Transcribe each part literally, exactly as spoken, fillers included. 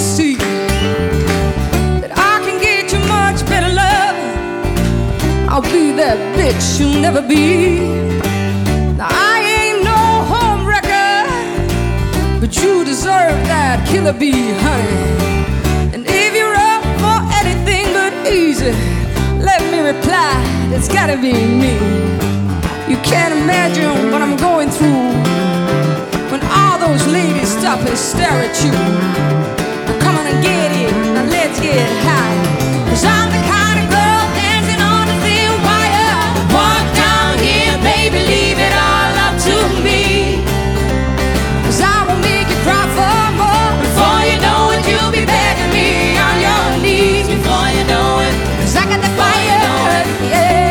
see that I can get you much better love. I'll be that bitch you'll never be. Now I ain't no home wrecker, but you deserve that killer bee, honey. And if you're up for anything but easy, let me reply, it's gotta be me. You can't imagine what I'm going through when all those ladies stop and stare at you. Now come on and get it, now let's get high. 'Cause I'm the kind of girl dancing on a thin wire. Walk down here, baby, leave it all up to me. 'Cause I will make you cry for more. Before you know it, you'll be begging me on your knees. Before you know it, 'cause I got the fire, yeah.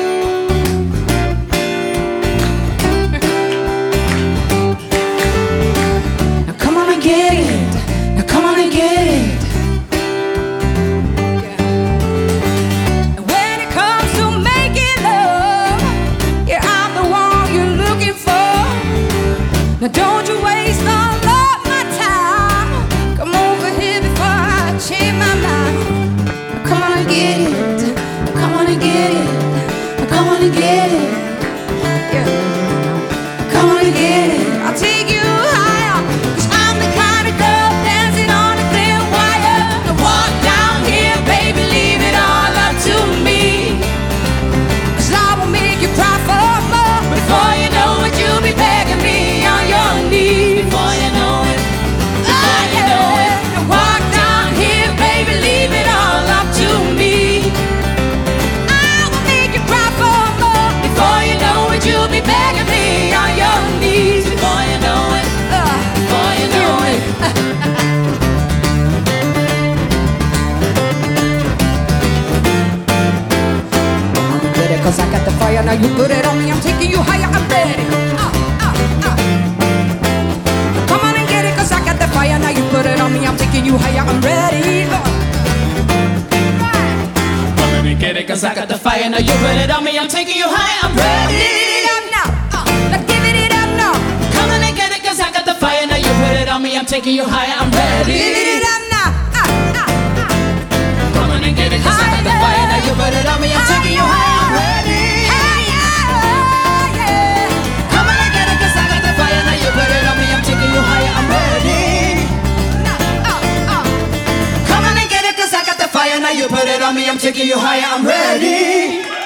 Now come on and get it. Now come on and get it. And when it comes to making love, yeah, I'm the one you're looking for. Now don't you waste all of my time. Come over here before I change my mind. Now come on and get it. Come on and get it. Come on and get it. Yeah. Come on and get it. I'll take you higher. 'Cause I'm the kind of girl dancing on a thin wire. Now walk down here, baby, leave it all up to me. 'Cause I will make you cry for more. Before you know it, you'll be begging me on your knees. Before you know it, before you know it. Now walk down here, baby, leave it all up to me. Before you know it, you'll be begging me on your knees. Before you know it, uh, before you know it. Get it, 'cause I got the fire, now you put it on me, I'm taking you higher, I'm ready. Uh, uh, uh. Come on and get it, 'cause I got the fire, now you put it on me, I'm taking you higher, I'm ready. Uh. Get it, 'cause I got the fire, now you put it on me, I'm taking you high, I'm ready. Give it up now, uh, now give it up now. Come on and get it, 'cause I got the fire, now you put it on me, I'm taking you high, I'm ready. Give it up now, uh, uh, uh. Come on and get it, 'cause I got the fire, now you put it on me, I'm taking you high, I'm ready. Come on and get it, 'cause I got the fire, now you put it on me, I'm taking you higher, I'm ready. Come on and get it, 'cause I got the fire, now you put it on me, I'm taking you higher, I'm ready.